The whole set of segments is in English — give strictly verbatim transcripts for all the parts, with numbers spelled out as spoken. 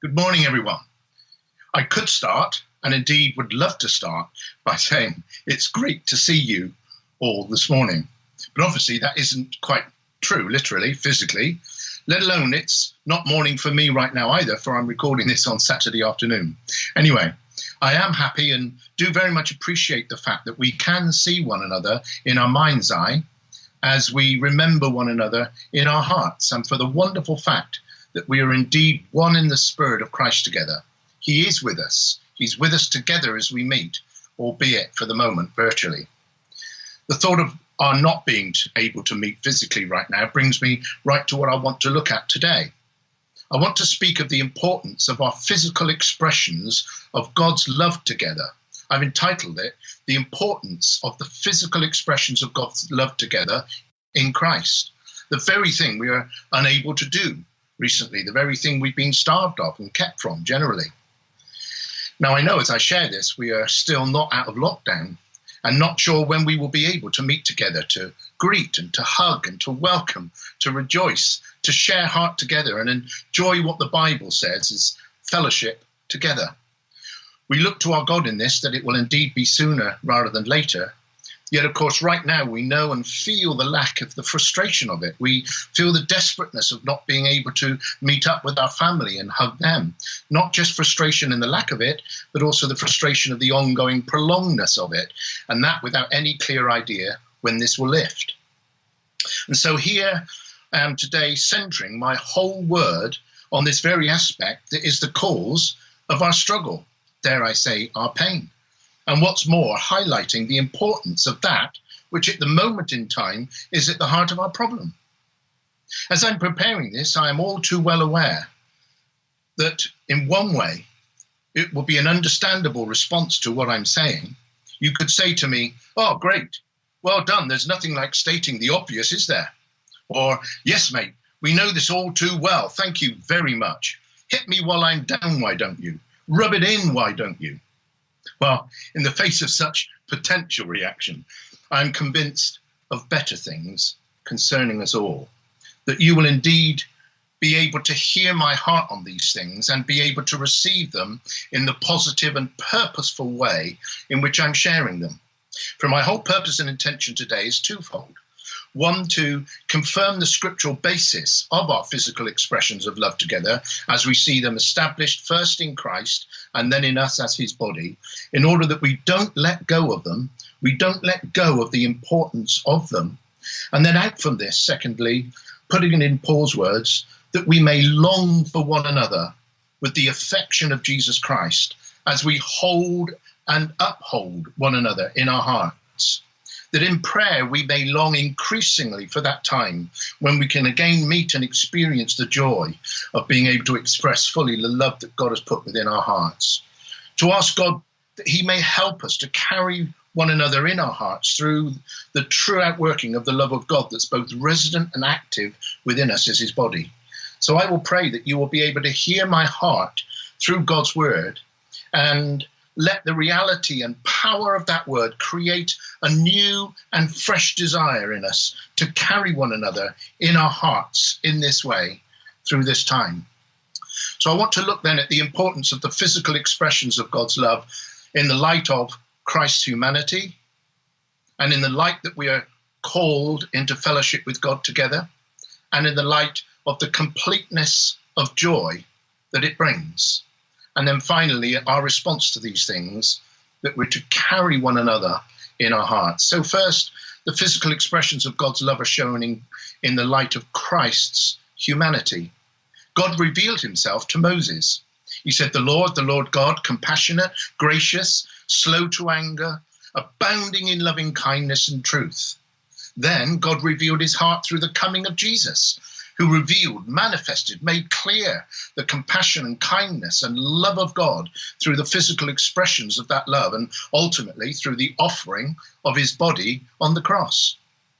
Good morning, everyone. I could start, and indeed would love to start, by saying it's great to see you all this morning. But obviously that isn't quite true, literally, physically, let alone it's not morning for me right now either, for I'm recording this on Saturday afternoon. Anyway, I am happy and do very much appreciate the fact that we can see one another in our mind's eye as we remember one another in our hearts, and for the wonderful fact that we are indeed one in the Spirit of Christ together. He is with us. He's with us together as we meet, albeit for the moment virtually. The thought of our not being able to meet physically right now brings me right to what I want to look at today. I want to speak of the importance of our physical expressions of God's love together. I've entitled it, The Importance of the Physical Expressions of God's Love Together in Christ. The very thing we are unable to do recently, the very thing we've been starved of and kept from generally. Now, I know as I share this, we are still not out of lockdown and not sure when we will be able to meet together, to greet and to hug and to welcome, to rejoice, to share heart together and enjoy what the Bible says is fellowship together. We look to our God in this, that it will indeed be sooner rather than later. Yet, of course, right now we know and feel the lack of the frustration of it. We feel the desperateness of not being able to meet up with our family and hug them. Not just frustration in the lack of it, but also the frustration of the ongoing prolongedness of it, and that without any clear idea when this will lift. And so here I am today centering my whole word on this very aspect that is the cause of our struggle, dare I say, our pain. And what's more, highlighting the importance of that which at the moment in time is at the heart of our problem. As I'm preparing this, I am all too well aware that in one way, it will be an understandable response to what I'm saying. You could say to me, oh, great, well done, there's nothing like stating the obvious, is there? Or, yes, mate, we know this all too well, thank you very much. Hit me while I'm down, why don't you? Rub it in, why don't you? Well, in the face of such potential reaction, I'm convinced of better things concerning us all, that you will indeed be able to hear my heart on these things and be able to receive them in the positive and purposeful way in which I'm sharing them. For my whole purpose and intention today is twofold. One, to confirm the scriptural basis of our physical expressions of love together as we see them established first in Christ and then in us as his body, in order that we don't let go of them, we don't let go of the importance of them. And then out from this, secondly, putting it in Paul's words, that we may long for one another with the affection of Jesus Christ as we hold and uphold one another in our hearts. That in prayer we may long increasingly for that time when we can again meet and experience the joy of being able to express fully the love that God has put within our hearts. To ask God that he may help us to carry one another in our hearts through the true outworking of the love of God that's both resident and active within us as his body. So I will pray that you will be able to hear my heart through God's word, and let the reality and power of that word create a new and fresh desire in us to carry one another in our hearts in this way through this time. So I want to look then at the importance of the physical expressions of God's love in the light of Christ's humanity and in the light that we are called into fellowship with God together, and in the light of the completeness of joy that it brings. And then finally, our response to these things, that we're to carry one another in our hearts. So first, the physical expressions of God's love are shown in, in the light of Christ's humanity. God revealed himself to Moses. He said, the Lord, the Lord God, compassionate, gracious, slow to anger, abounding in loving kindness and truth. Then God revealed his heart through the coming of Jesus, who revealed, manifested, made clear the compassion and kindness and love of God through the physical expressions of that love, and ultimately through the offering of his body on the cross.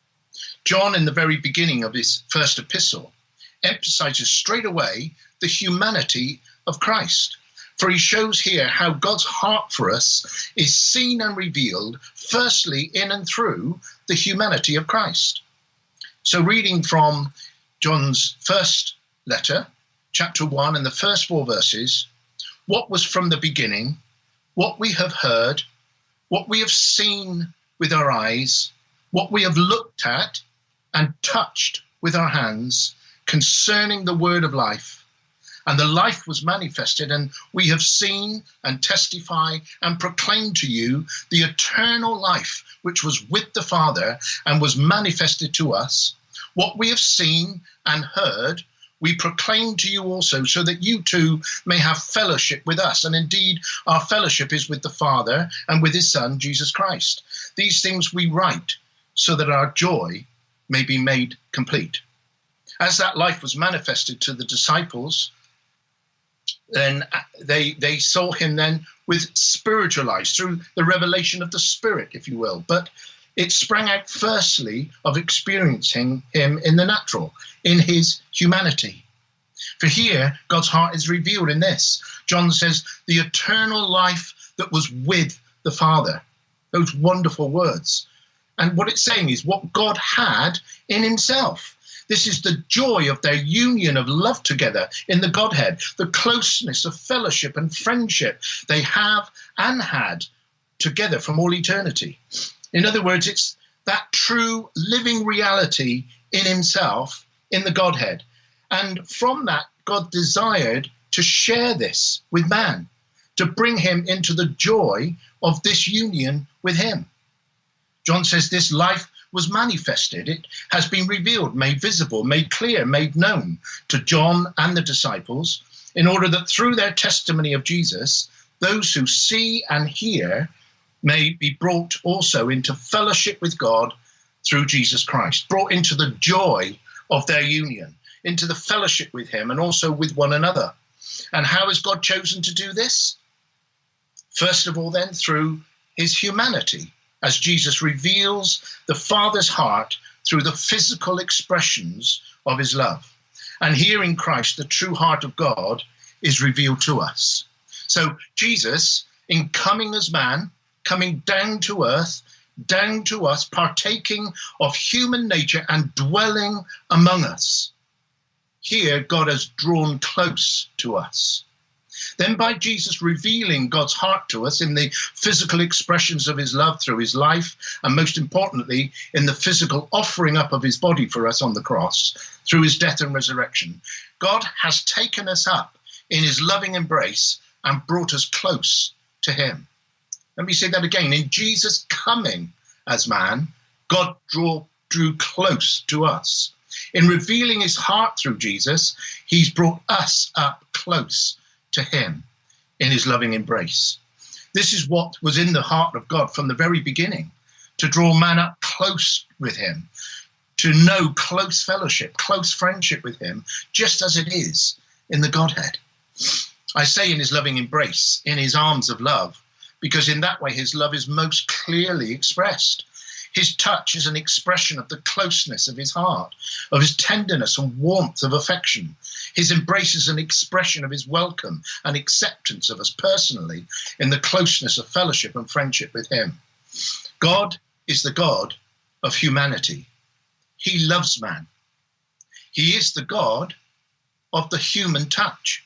John, in the very beginning of his first epistle, emphasizes straight away the humanity of Christ. For he shows here how God's heart for us is seen and revealed, firstly in and through the humanity of Christ. So reading from John's first letter, chapter one and the first four verses, what was from the beginning, what we have heard, what we have seen with our eyes, what we have looked at and touched with our hands concerning the word of life. And the life was manifested, and we have seen and testify and proclaim to you the eternal life which was with the Father and was manifested to us. What we have seen and heard, we proclaim to you also, so that you too may have fellowship with us. And indeed, our fellowship is with the Father and with his Son, Jesus Christ. These things we write so that our joy may be made complete. As that life was manifested to the disciples, then they they saw him then with spiritual eyes, through the revelation of the Spirit, if you will. But it sprang out firstly of experiencing him in the natural, in his humanity. For here, God's heart is revealed in this. John says, the eternal life that was with the Father. Those wonderful words. And what it's saying is what God had in himself. This is the joy of their union of love together in the Godhead, the closeness of fellowship and friendship they have and had together from all eternity. In other words, it's that true living reality in himself, in the Godhead. And from that, God desired to share this with man, to bring him into the joy of this union with him. John says this life was manifested. It has been revealed, made visible, made clear, made known to John and the disciples, in order that through their testimony of Jesus, those who see and hear may be brought also into fellowship with God through Jesus Christ, brought into the joy of their union, into the fellowship with him and also with one another. And how has God chosen to do this? First of all, then, through his humanity, as Jesus reveals the Father's heart through the physical expressions of his love. And here in Christ, the true heart of God is revealed to us. So Jesus, in coming as man, coming down to earth, down to us, partaking of human nature and dwelling among us. Here, God has drawn close to us. Then by Jesus revealing God's heart to us in the physical expressions of his love through his life, and most importantly, in the physical offering up of his body for us on the cross, through his death and resurrection, God has taken us up in his loving embrace and brought us close to him. Let me say that again. In Jesus coming as man, God drew, drew close to us. In revealing his heart through Jesus, he's brought us up close to him in his loving embrace. This is what was in the heart of God from the very beginning, to draw man up close with him, to know close fellowship, close friendship with him, just as it is in the Godhead. I say in his loving embrace, in his arms of love, because in that way his love is most clearly expressed. His touch is an expression of the closeness of his heart, of his tenderness and warmth of affection. His embrace is an expression of his welcome and acceptance of us personally in the closeness of fellowship and friendship with him. God is the God of humanity. He loves man. He is the God of the human touch.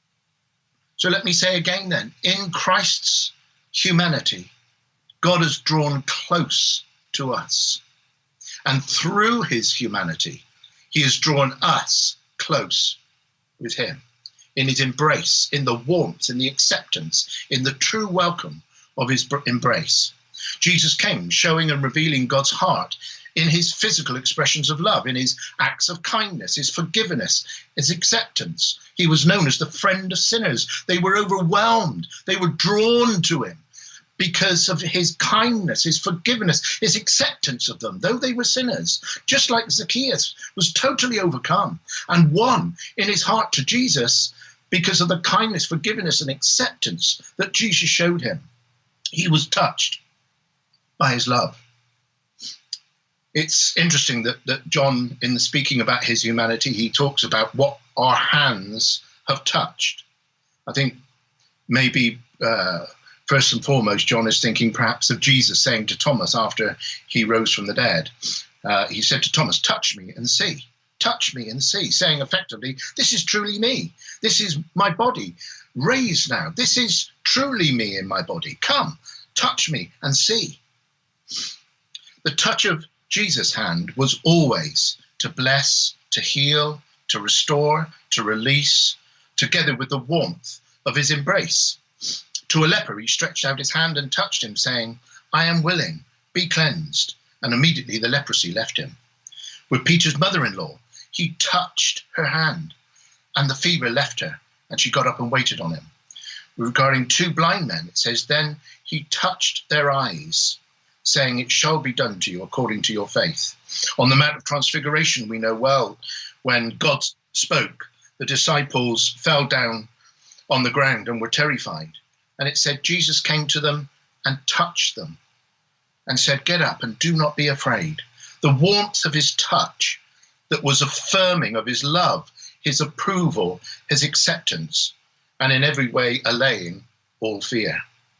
So let me say again then, in Christ's humanity, God has drawn close to us. And through his humanity, he has drawn us close with him, in his embrace, in the warmth, in the acceptance, in the true welcome of his embrace. Jesus came showing and revealing God's heart in his physical expressions of love, in his acts of kindness, his forgiveness, his acceptance. He was known as the friend of sinners. They were overwhelmed. They were drawn to him because of his kindness, his forgiveness, his acceptance of them, though they were sinners, just like Zacchaeus was totally overcome and won in his heart to Jesus because of the kindness, forgiveness, and acceptance that Jesus showed him. He was touched by his love. It's interesting that, that John, in speaking about his humanity, he talks about what our hands have touched. I think maybe uh, first and foremost, John is thinking perhaps of Jesus saying to Thomas after he rose from the dead, uh, he said to Thomas, touch me and see. touch me and see, saying effectively, this is truly me. This is my body raised now. This is truly me in my body. Come, touch me and see. The touch of Jesus' hand was always to bless, to heal, to restore, to release, together with the warmth of his embrace. To a leper, he stretched out his hand and touched him, saying, I am willing, be cleansed. And immediately the leprosy left him. With Peter's mother-in-law, he touched her hand, and the fever left her, and she got up and waited on him. Regarding two blind men, it says, then he touched their eyes, saying, it shall be done to you according to your faith. On the Mount of Transfiguration, we know well, when God spoke, the disciples fell down on the ground and were terrified. And it said, Jesus came to them and touched them and said, get up and do not be afraid. The warmth of his touch that was affirming of his love, his approval, his acceptance, and in every way allaying all fear.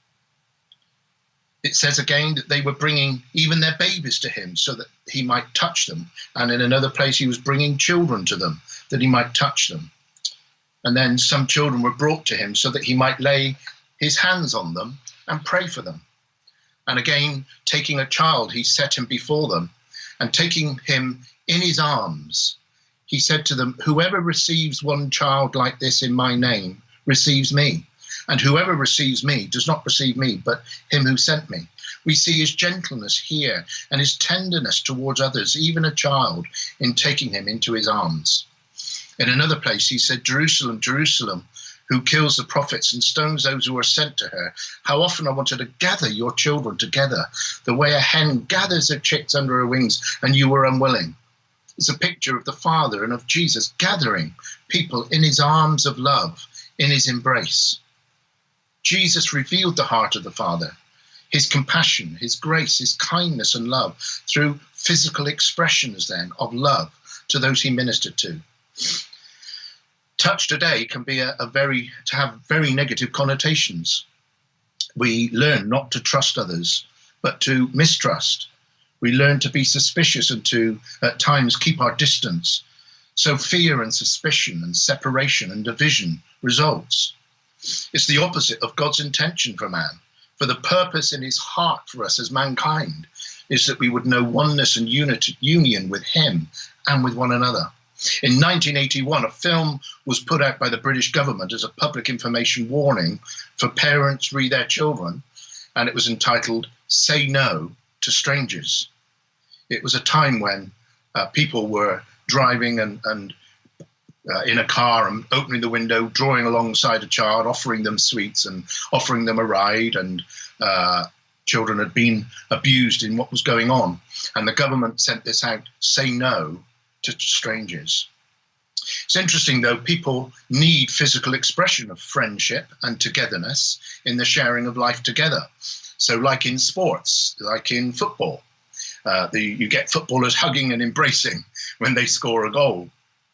It says again that they were bringing even their babies to him so that he might touch them. And in another place, he was bringing children to them that he might touch them. And then some children were brought to him so that he might lay his hands on them and pray for them. And again, taking a child, he set him before them, and taking him in his arms, he said to them, whoever receives one child like this in my name receives me. And whoever receives me does not receive me, but him who sent me. We see his gentleness here and his tenderness towards others, even a child, in taking him into his arms. In another place, he said, Jerusalem, Jerusalem, who kills the prophets and stones those who are sent to her. How often I wanted to gather your children together, the way a hen gathers her chicks under her wings, and you were unwilling. It's a picture of the Father and of Jesus gathering people in his arms of love, in his embrace. Jesus revealed the heart of the Father, his compassion, his grace, his kindness and love through physical expressions then of love to those he ministered to. Touch today can be a, a very, to have very negative connotations. We learn not to trust others, but to mistrust. We learn to be suspicious and to, at times, keep our distance. So fear and suspicion and separation and division results. It's the opposite of God's intention for man. For the purpose in his heart for us as mankind is that we would know oneness and unity, union with him and with one another. In nineteen eighty-one, a film was put out by the British government as a public information warning for parents re their children, and it was entitled Say No to Strangers. It was a time when uh, people were driving and, and uh, in a car and opening the window, drawing alongside a child, offering them sweets and offering them a ride, and uh, children had been abused in what was going on. And the government sent this out, say no to strangers. It's interesting, though, people need physical expression of friendship and togetherness in the sharing of life together. So like in sports, like in football, uh, the, you get footballers hugging and embracing when they score a goal.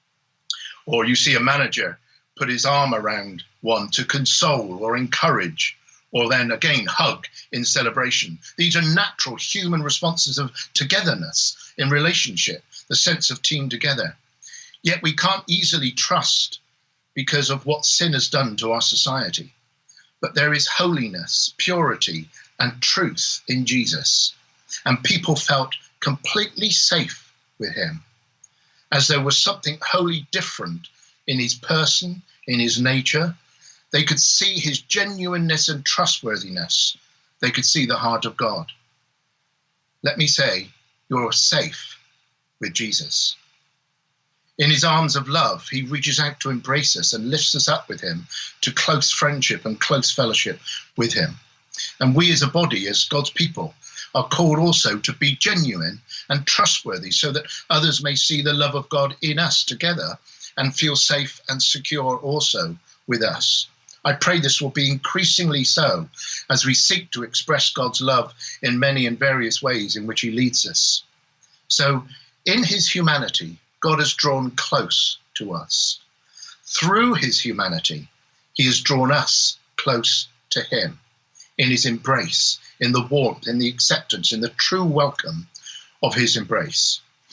Or you see a manager put his arm around one to console or encourage, or then again hug in celebration. These are natural human responses of togetherness in relationship, the sense of team together. Yet we can't easily trust because of what sin has done to our society. But there is holiness, purity, and truth in Jesus. And people felt completely safe with him, as there was something wholly different in his person, in his nature. They could see his genuineness and trustworthiness. They could see the heart of God. Let me say, you're safe with Jesus. In his arms of love, he reaches out to embrace us and lifts us up with him to close friendship and close fellowship with him. And we as a body, as God's people, are called also to be genuine and trustworthy so that others may see the love of God in us together and feel safe and secure also with us. I pray this will be increasingly so as we seek to express God's love in many and various ways in which he leads us. So in his humanity, God has drawn close to us. Through his humanity, he has drawn us close to him in his embrace, in the warmth, in the acceptance, in the true welcome of his embrace.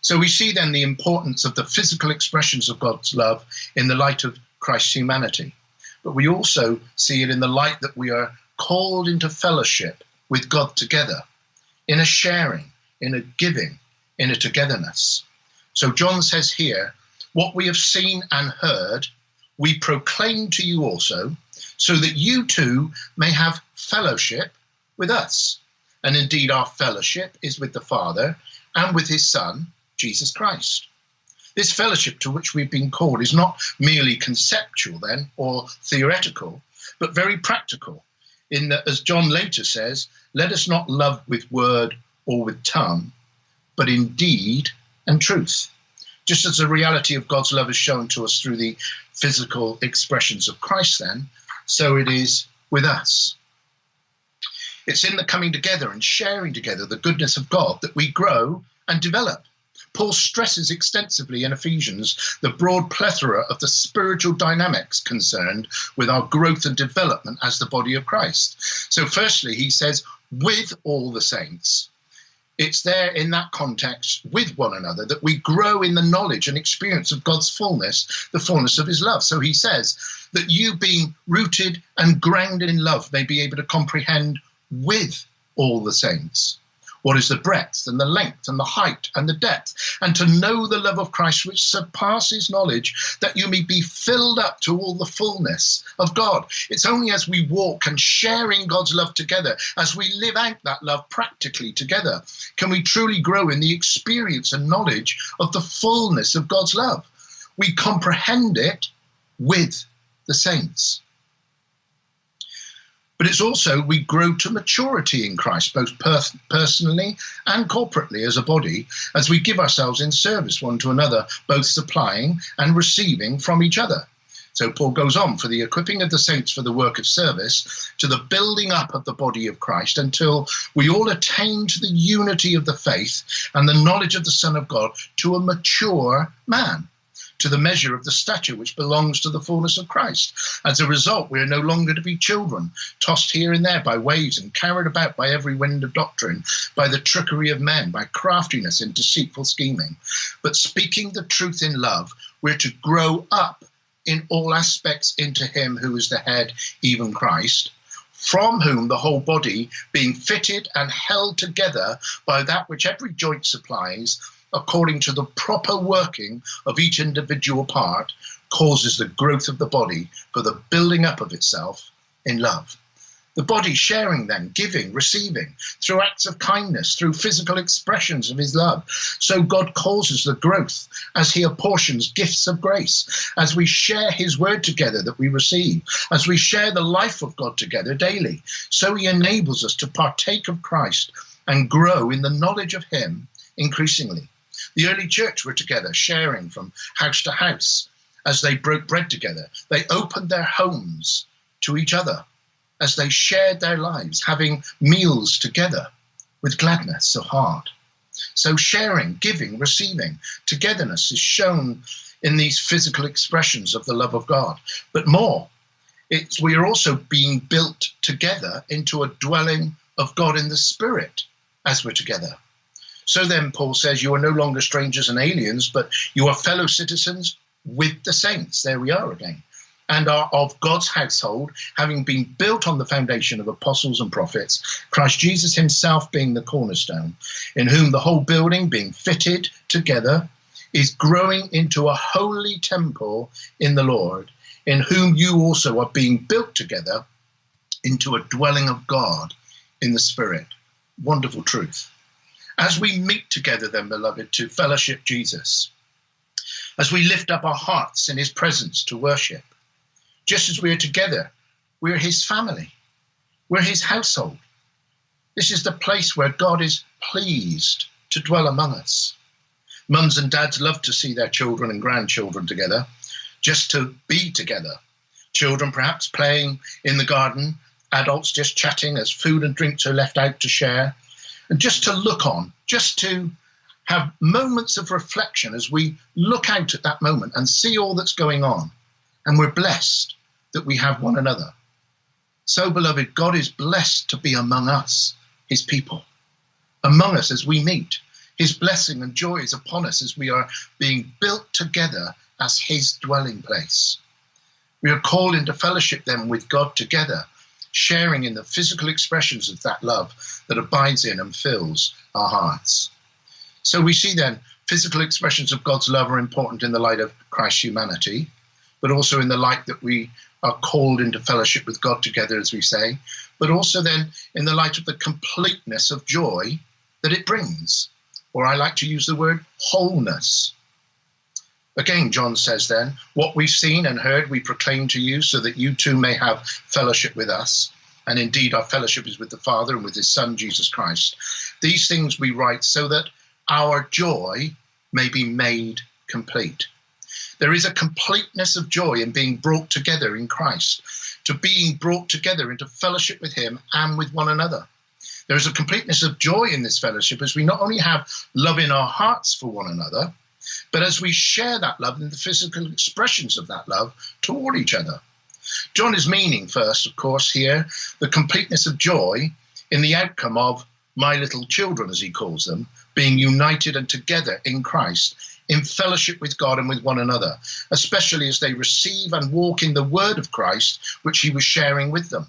So we see then the importance of the physical expressions of God's love in the light of Christ's humanity. But we also see it in the light that we are called into fellowship with God together, in a sharing, in a giving, in a togetherness. So John says here, what we have seen and heard, we proclaim to you also, so that you too may have fellowship with us. And indeed, our fellowship is with the Father and with his Son, Jesus Christ. This fellowship to which we've been called is not merely conceptual then, or theoretical, but very practical, in that, as John later says, let us not love with word or with tongue, but in deed and truth. Just as the reality of God's love is shown to us through the physical expressions of Christ then, so it is with us. It's in the coming together and sharing together the goodness of God that we grow and develop. Paul stresses extensively in Ephesians the broad plethora of the spiritual dynamics concerned with our growth and development as the body of Christ. So firstly, he says, with all the saints. It's there in that context with one another that we grow in the knowledge and experience of God's fullness, the fullness of his love. So he says that you being rooted and grounded in love may be able to comprehend with all the saints what is the breadth and the length and the height and the depth, and to know the love of Christ which surpasses knowledge, that you may be filled up to all the fullness of God. It's only as we walk and share in God's love together, as we live out that love practically together, can we truly grow in the experience and knowledge of the fullness of God's love. We comprehend it with the saints. But it's also we grow to maturity in Christ, both per- personally and corporately as a body, as we give ourselves in service one to another, both supplying and receiving from each other. So Paul goes on, for the equipping of the saints for the work of service, to the building up of the body of Christ, until we all attain to the unity of the faith and the knowledge of the Son of God, to a mature man, to the measure of the stature which belongs to the fullness of Christ. As a result, we are no longer to be children, tossed here and there by waves and carried about by every wind of doctrine, by the trickery of men, by craftiness and deceitful scheming. But speaking the truth in love, we're to grow up in all aspects into him who is the head, even Christ, from whom the whole body, being fitted and held together by that which every joint supplies, according to the proper working of each individual part, causes the growth of the body for the building up of itself in love. The body sharing then, giving, receiving, through acts of kindness, through physical expressions of his love. So God causes the growth as he apportions gifts of grace, as we share his word together that we receive, as we share the life of God together daily. So he enables us to partake of Christ and grow in the knowledge of him increasingly. The early church were together, sharing from house to house as they broke bread together. They opened their homes to each other as they shared their lives, having meals together with gladness of heart. So sharing, giving, receiving, togetherness is shown in these physical expressions of the love of God. But more, it's, we are also being built together into a dwelling of God in the Spirit as we're together. So then, Paul says, you are no longer strangers and aliens, but you are fellow citizens with the saints. There we are again. And are of God's household, having been built on the foundation of apostles and prophets, Christ Jesus himself being the cornerstone, in whom the whole building, being fitted together, is growing into a holy temple in the Lord, in whom you also are being built together into a dwelling of God in the Spirit. Wonderful truth. As we meet together then, beloved, to fellowship Jesus, as we lift up our hearts in his presence to worship, just as we are together, we're his family, we're his household. This is the place where God is pleased to dwell among us. Mums and dads love to see their children and grandchildren together, just to be together. Children perhaps playing in the garden, adults just chatting as food and drinks are left out to share. And just to look on, just to have moments of reflection as we look out at that moment and see all that's going on. And we're blessed that we have one another. So, beloved, God is blessed to be among us, his people, among us as we meet. His blessing and joy is upon us as we are being built together as his dwelling place. We are called into fellowship then with God together, sharing in the physical expressions of that love that abides in and fills our hearts. So we see then physical expressions of God's love are important in the light of Christ's humanity, but also in the light that we are called into fellowship with God together, as we say, but also then in the light of the completeness of joy that it brings, or I like to use the word wholeness. Again, John says then, what we've seen and heard we proclaim to you so that you too may have fellowship with us. And indeed our fellowship is with the Father and with his Son, Jesus Christ. These things we write so that our joy may be made complete. There is a completeness of joy in being brought together in Christ, to being brought together into fellowship with him and with one another. There is a completeness of joy in this fellowship as we not only have love in our hearts for one another, but as we share that love and the physical expressions of that love toward each other. John is meaning first, of course, here, the completeness of joy in the outcome of my little children, as he calls them, being united and together in Christ, in fellowship with God and with one another, especially as they receive and walk in the word of Christ, which he was sharing with them.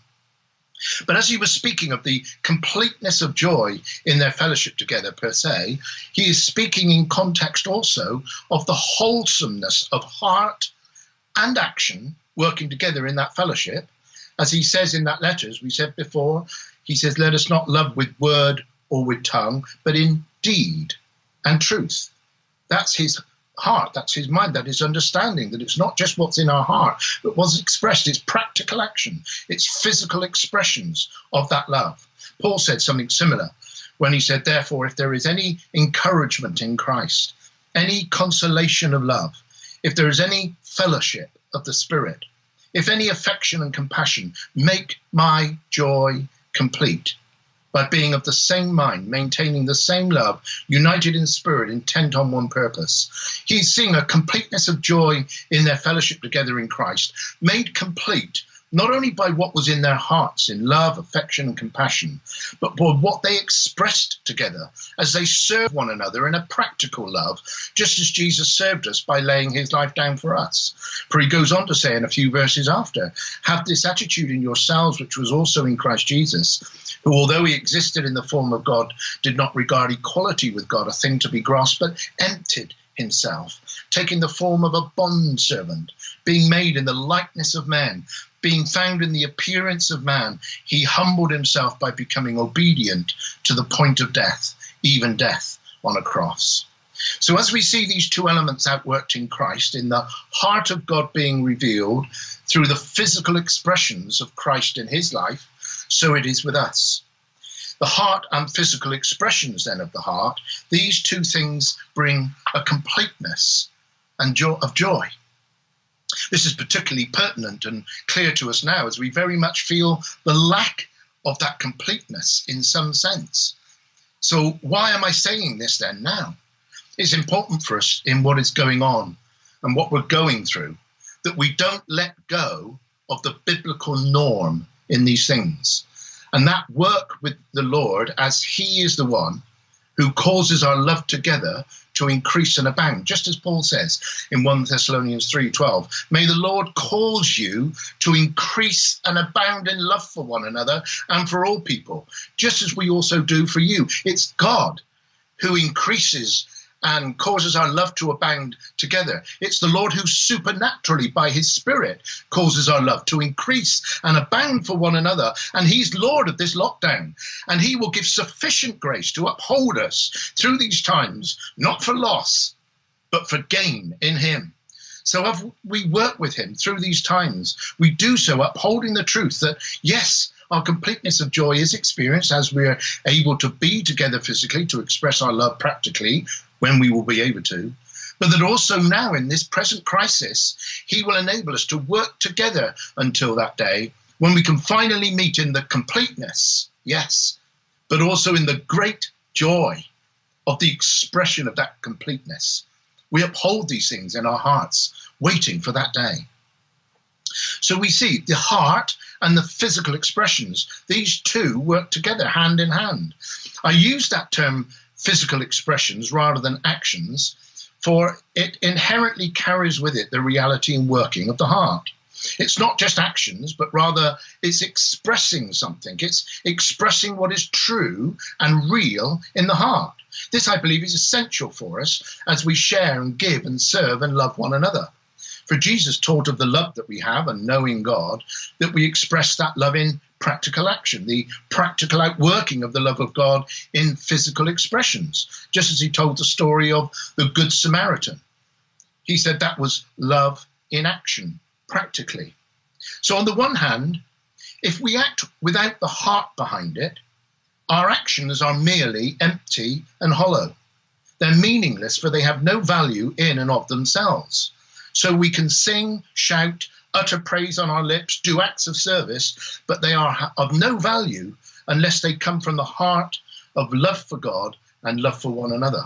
But as he was speaking of the completeness of joy in their fellowship together per se, he is speaking in context also of the wholesomeness of heart and action working together in that fellowship. As he says in that letter, as we said before, he says, let us not love with word or with tongue, but in deed and truth. That's his heart, that's his mind, that is understanding that it's not just what's in our heart, but what's expressed. It's practical action, it's physical expressions of that love. Paul said something similar when he said, therefore, if there is any encouragement in Christ, any consolation of love, if there is any fellowship of the Spirit, if any affection and compassion, make my joy complete by being of the same mind, maintaining the same love, united in spirit, intent on one purpose. He's seeing a completeness of joy in their fellowship together in Christ, made complete not only by what was in their hearts in love, affection, and compassion, but by what they expressed together as they served one another in a practical love, just as Jesus served us by laying his life down for us. For he goes on to say in a few verses after, have this attitude in yourselves, which was also in Christ Jesus, who, although he existed in the form of God, did not regard equality with God a thing to be grasped, but emptied himself, taking the form of a bondservant, being made in the likeness of men, being found in the appearance of man, he humbled himself by becoming obedient to the point of death, even death on a cross. So as we see these two elements outworked in Christ, in the heart of God being revealed through the physical expressions of Christ in his life, so it is with us. The heart and physical expressions then of the heart, these two things bring a completeness and joy of joy. This is particularly pertinent and clear to us now as we very much feel the lack of that completeness in some sense. So why am I saying this then now? It's important for us in what is going on and what we're going through, that we don't let go of the biblical norm in these things. And that work with the Lord as he is the one who causes our love together to increase and abound, just as Paul says in First Thessalonians three twelve. May the Lord cause you to increase and abound in love for one another and for all people, just as we also do for you. It's God who increases and causes our love to abound together. It's the Lord who supernaturally, by his Spirit, causes our love to increase and abound for one another. And he's Lord of this lockdown. And he will give sufficient grace to uphold us through these times, not for loss, but for gain in him. So as we work with him through these times, we do so upholding the truth that, yes, our completeness of joy is experienced as we're able to be together physically, to express our love practically, when we will be able to, but that also now in this present crisis, he will enable us to work together until that day when we can finally meet in the completeness, yes, but also in the great joy of the expression of that completeness. We uphold these things in our hearts, waiting for that day. So we see the heart and the physical expressions, these two work together hand in hand. I use that term physical expressions rather than actions, for it inherently carries with it the reality and working of the heart. It's not just actions, but rather it's expressing something. It's expressing what is true and real in the heart. This, I believe, is essential for us as we share and give and serve and love one another. For Jesus taught of the love that we have and knowing God, that we express that love in practical action, the practical outworking of the love of God in physical expressions, just as he told the story of the Good Samaritan. He said that was love in action, practically. So on the one hand, if we act without the heart behind it, our actions are merely empty and hollow. They're meaningless, for they have no value in and of themselves. So we can sing, shout, utter praise on our lips, do acts of service, but they are of no value unless they come from the heart of love for God and love for one another.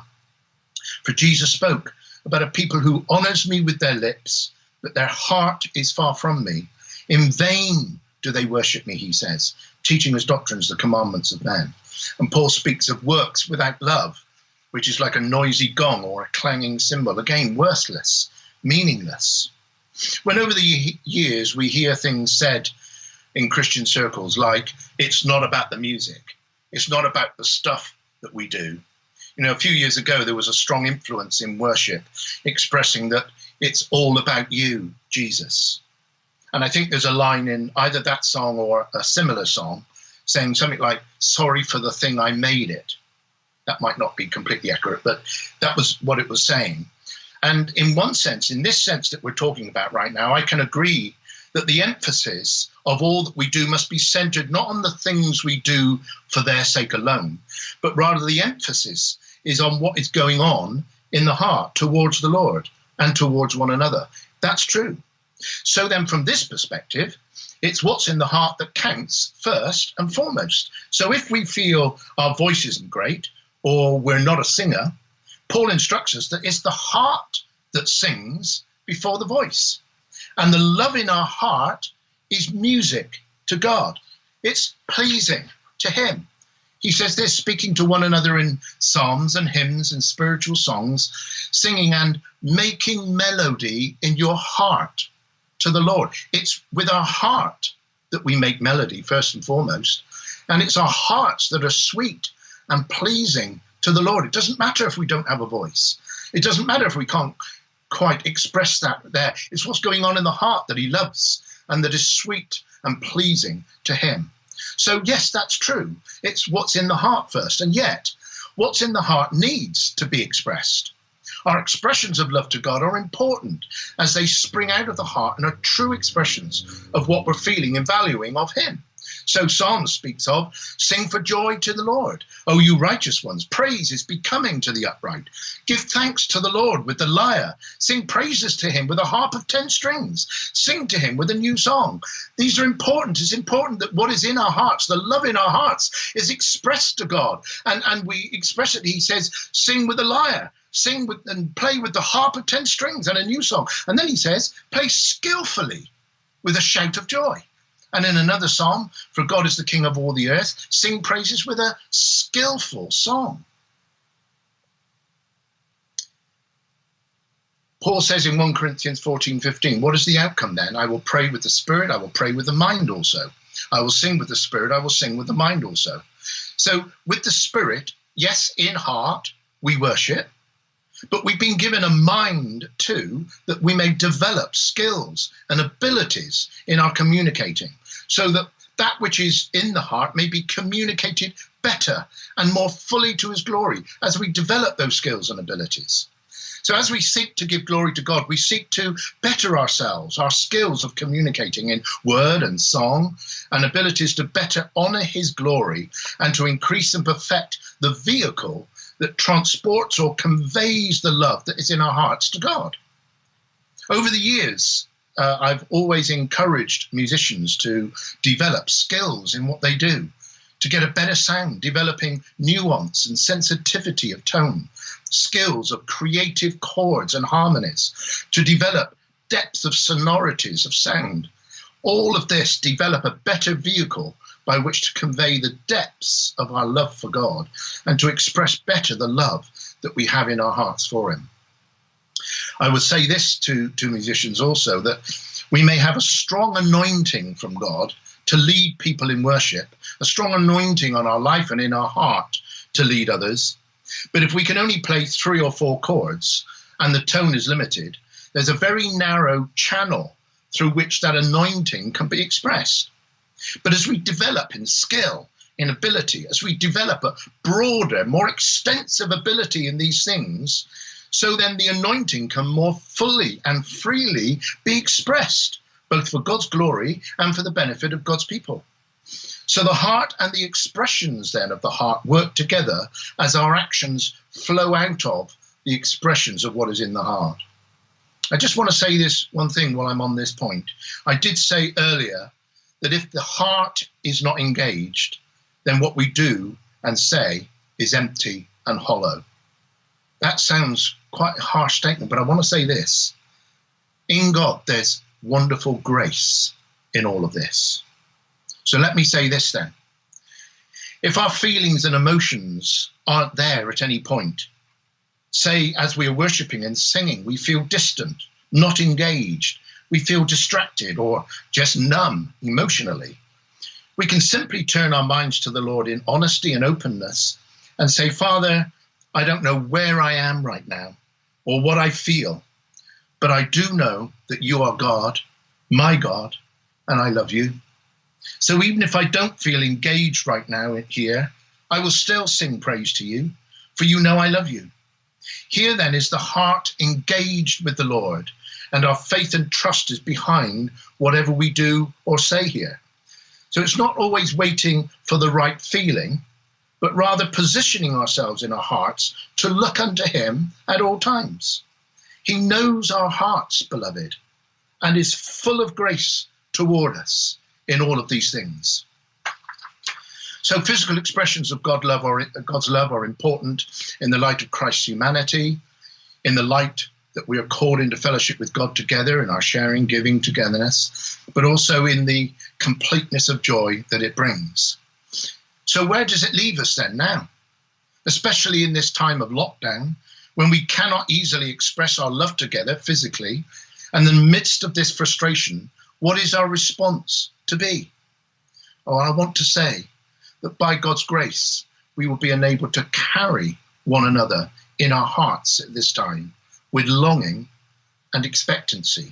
For Jesus spoke about a people who honours me with their lips, but their heart is far from me. In vain do they worship me, he says, teaching as doctrines the commandments of men. And Paul speaks of works without love, which is like a noisy gong or a clanging cymbal, again, worthless, meaningless. When over the years we hear things said in Christian circles like, it's not about the music, it's not about the stuff that we do. You know, a few years ago there was a strong influence in worship expressing that it's all about you, Jesus. And I think there's a line in either that song or a similar song saying something like, sorry for the thing I made it. That might not be completely accurate, but that was what it was saying. And in one sense, in this sense that we're talking about right now, I can agree that the emphasis of all that we do must be centered not on the things we do for their sake alone, but rather the emphasis is on what is going on in the heart towards the Lord and towards one another. That's true. So then from this perspective, it's what's in the heart that counts first and foremost. So if we feel our voice isn't great or we're not a singer, Paul instructs us that it's the heart that sings before the voice. And the love in our heart is music to God. It's pleasing to him. He says this, speaking to one another in psalms and hymns and spiritual songs, singing and making melody in your heart to the Lord. It's with our heart that we make melody, first and foremost. And it's our hearts that are sweet and pleasing to the Lord. It doesn't matter if we don't have a voice. It doesn't matter if we can't quite express that there. It's what's going on in the heart that he loves and that is sweet and pleasing to him. So yes, that's true. It's what's in the heart first. And yet, what's in the heart needs to be expressed. Our expressions of love to God are important as they spring out of the heart and are true expressions of what we're feeling and valuing of him. So Psalms speaks of, sing for joy to the Lord, O you righteous ones. Praise is becoming to the upright. Give thanks to the Lord with the lyre. Sing praises to him with a harp of ten strings. Sing to him with a new song. These are important. It's important that what is in our hearts, the love in our hearts, is expressed to God. And, and we express it. He says, sing with the lyre. Sing with and play with the harp of ten strings and a new song. And then he says, play skillfully with a shout of joy. And in another psalm, for God is the King of all the earth, sing praises with a skillful song. Paul says in First Corinthians fourteen fifteen, what is the outcome then? I will pray with the Spirit, I will pray with the mind also. I will sing with the Spirit, I will sing with the mind also. So with the Spirit, yes, in heart, we worship. But we've been given a mind too, that we may develop skills and abilities in our communicating, so that that which is in the heart may be communicated better and more fully to his glory as we develop those skills and abilities. So as we seek to give glory to God, we seek to better ourselves, our skills of communicating in word and song, and abilities to better honour his glory and to increase and perfect the vehicle that transports or conveys the love that is in our hearts to God. Over the years, uh, I've always encouraged musicians to develop skills in what they do, to get a better sound, developing nuance and sensitivity of tone, skills of creative chords and harmonies, to develop depth of sonorities of sound. All of this develop a better vehicle by which to convey the depths of our love for God and to express better the love that we have in our hearts for him. I would say this to, to musicians also, that we may have a strong anointing from God to lead people in worship, a strong anointing on our life and in our heart to lead others. But if we can only play three or four chords and the tone is limited, there's a very narrow channel through which that anointing can be expressed. But as we develop in skill, in ability, as we develop a broader, more extensive ability in these things, so then the anointing can more fully and freely be expressed, both for God's glory and for the benefit of God's people. So the heart and the expressions then of the heart work together as our actions flow out of the expressions of what is in the heart. I just want to say this one thing while I'm on this point. I did say earlier that if the heart is not engaged, then what we do and say is empty and hollow. That sounds quite a harsh statement, but I want to say this. In God, there's wonderful grace in all of this. So let me say this then. If our feelings and emotions aren't there at any point, say as we are worshipping and singing, we feel distant, not engaged, we feel distracted or just numb emotionally, we can simply turn our minds to the Lord in honesty and openness and say, Father, I don't know where I am right now or what I feel, but I do know that you are God, my God, and I love you. So even if I don't feel engaged right now here, I will still sing praise to you, for you know I love you. Here then is the heart engaged with the Lord, and our faith and trust is behind whatever we do or say here. So it's not always waiting for the right feeling, but rather positioning ourselves in our hearts to look unto him at all times. He knows our hearts, beloved, and is full of grace toward us in all of these things. So physical expressions of God love are, God's love are important in the light of Christ's humanity, in the light that we are called into fellowship with God together in our sharing, giving, togetherness, but also in the completeness of joy that it brings. So where does it leave us then now? Especially in this time of lockdown, when we cannot easily express our love together physically, and in the midst of this frustration, what is our response to be? Oh, I want to say that by God's grace, we will be enabled to carry one another in our hearts at this time with longing and expectancy.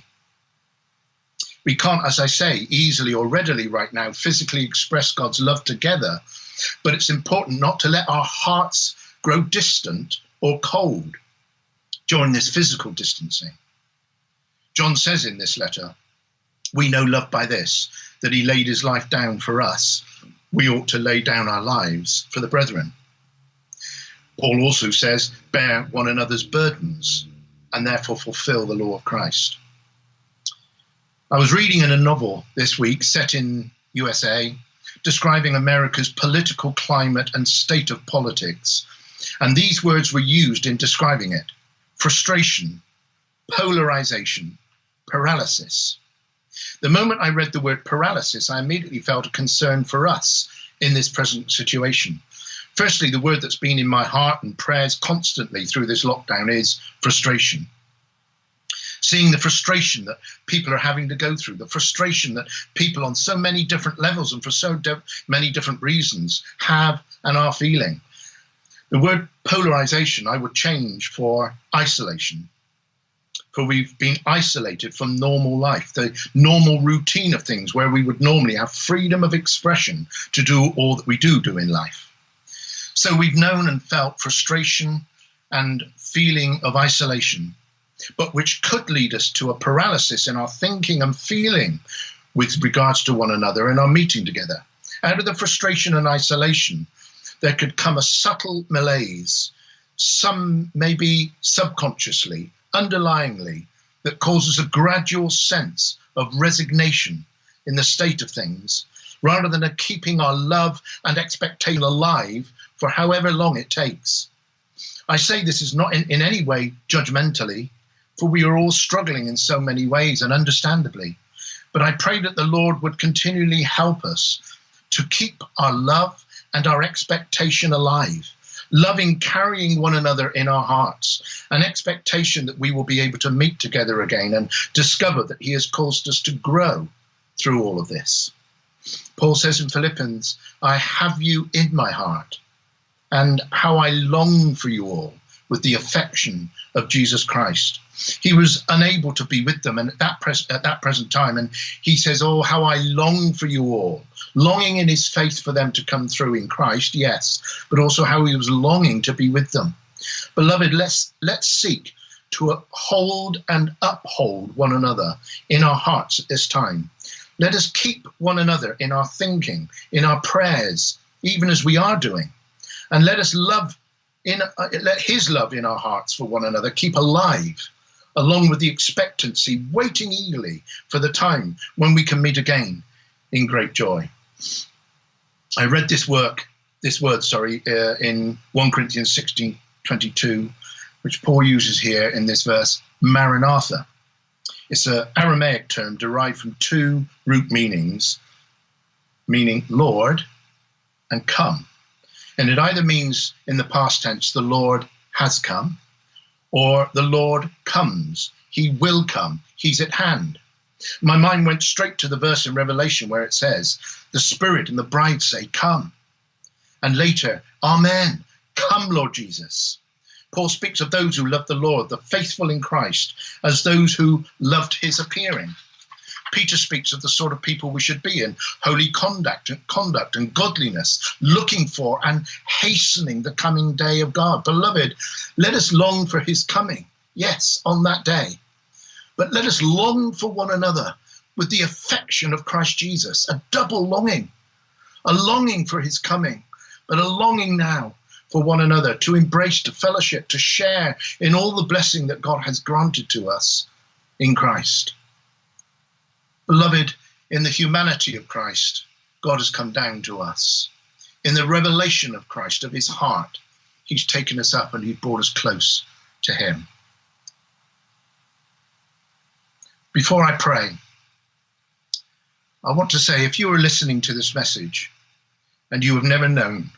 We can't, as I say, easily or readily right now physically express God's love together, but it's important not to let our hearts grow distant or cold during this physical distancing. John says in this letter, we know love by this, that he laid his life down for us. We ought to lay down our lives for the brethren. Paul also says, bear one another's burdens and therefore fulfill the law of Christ. I was reading in a novel this week set in U S A, describing America's political climate and state of politics. And these words were used in describing it: frustration, polarization, paralysis. The moment I read the word paralysis, I immediately felt a concern for us in this present situation. Firstly, the word that's been in my heart and prayers constantly through this lockdown is frustration. Seeing the frustration that people are having to go through, the frustration that people on so many different levels and for so de- many different reasons have and are feeling. The word polarization I would change for isolation. For we've been isolated from normal life, the normal routine of things where we would normally have freedom of expression to do all that we do do in life. So we've known and felt frustration and feeling of isolation, but which could lead us to a paralysis in our thinking and feeling with regards to one another and our meeting together. Out of the frustration and isolation, there could come a subtle malaise, some maybe subconsciously, underlyingly, that causes a gradual sense of resignation in the state of things, rather than a keeping our love and expectation alive for however long it takes. I say this is not in, in any way judgmentally, for we are all struggling in so many ways, and understandably. But I pray that the Lord would continually help us to keep our love and our expectation alive, loving, carrying one another in our hearts, an expectation that we will be able to meet together again and discover that he has caused us to grow through all of this. Paul says in Philippians, I have you in my heart, and how I long for you all with the affection of Jesus Christ. He was unable to be with them and at that, pres- at that present time, and he says, oh, how I long for you all, longing in his faith for them to come through in Christ, yes, but also how he was longing to be with them. Beloved, let's, let's seek to hold and uphold one another in our hearts at this time. Let us keep one another in our thinking, in our prayers, even as we are doing. And let us love, in, uh, let his love in our hearts for one another keep alive, along with the expectancy, waiting eagerly for the time when we can meet again in great joy. I read this work, this word, sorry, uh, in First Corinthians sixteen twenty-two, which Paul uses here in this verse, Maranatha. It's an Aramaic term derived from two root meanings, meaning Lord and come. And it either means in the past tense, the Lord has come, or the Lord comes. He will come. He's at hand. My mind went straight to the verse in Revelation where it says, the Spirit and the bride say, come. And later, Amen. Come, Lord Jesus. Paul speaks of those who love the Lord, the faithful in Christ, as those who loved his appearing. Peter speaks of the sort of people we should be in, holy conduct and conduct and godliness, looking for and hastening the coming day of God. Beloved, let us long for his coming, yes, on that day. But let us long for one another with the affection of Christ Jesus, a double longing, a longing for his coming, but a longing now for one another, to embrace, to fellowship, to share in all the blessing that God has granted to us in Christ. Beloved, in the humanity of Christ, God has come down to us. In the revelation of Christ, of his heart, he's taken us up and he brought us close to him. Before I pray, I want to say, if you are listening to this message and you have never known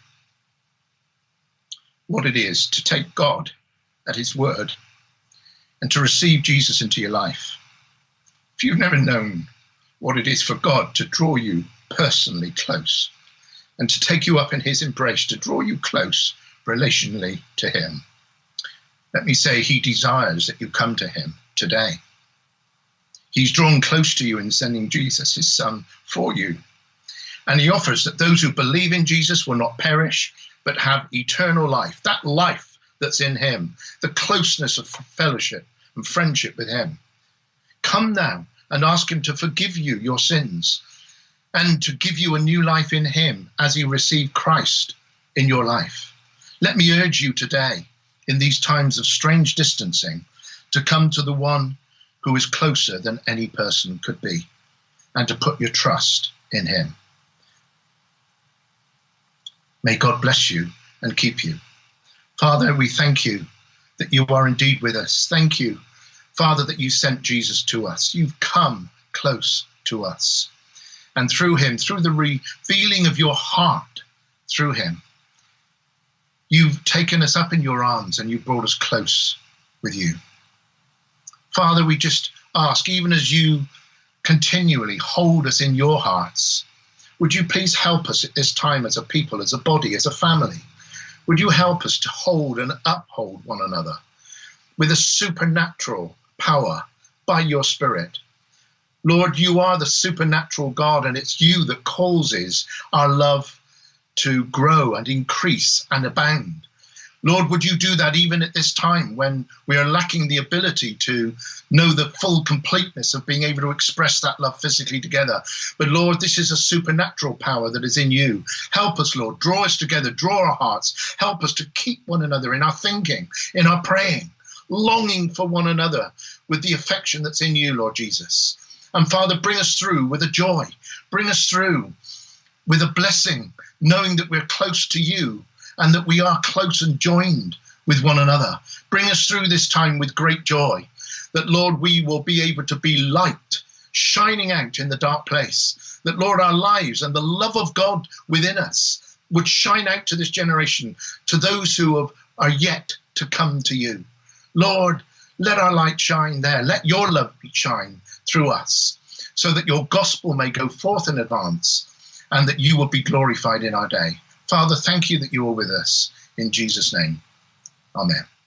what it is to take God at his word and to receive Jesus into your life, if you've never known what it is for God to draw you personally close and to take you up in his embrace, to draw you close relationally to him, let me say he desires that you come to him today. He's drawn close to you in sending Jesus, his son, for you. And he offers that those who believe in Jesus will not perish, but have eternal life, that life that's in him, the closeness of fellowship and friendship with him. Come now and ask him to forgive you your sins and to give you a new life in him as you receive Christ in your life. Let me urge you today, in these times of strange distancing, to come to the one who is closer than any person could be and to put your trust in him. May God bless you and keep you. Father, we thank you that you are indeed with us. Thank you, Father, that you sent Jesus to us. You've come close to us. And through him, through the revealing of your heart, through him, you've taken us up in your arms and you've brought us close with you. Father, we just ask, even as you continually hold us in your hearts, would you please help us at this time as a people, as a body, as a family? Would you help us to hold and uphold one another with a supernatural power by your Spirit? Lord, you are the supernatural God, and it's you that causes our love to grow and increase and abound. Lord, would you do that even at this time when we are lacking the ability to know the full completeness of being able to express that love physically together. But Lord, this is a supernatural power that is in you. Help us, Lord. Draw us together. Draw our hearts. Help us to keep one another in our thinking, in our praying, longing for one another with the affection that's in you, Lord Jesus. And Father, bring us through with a joy. Bring us through with a blessing, knowing that we're close to you and that we are close and joined with one another. Bring us through this time with great joy, that, Lord, we will be able to be light, shining out in the dark place, that, Lord, our lives and the love of God within us would shine out to this generation, to those who have, are yet to come to you. Lord, let our light shine there. Let your love shine through us, so that your gospel may go forth in advance and that you will be glorified in our day. Father, thank you that you are with us. In Jesus' name, amen.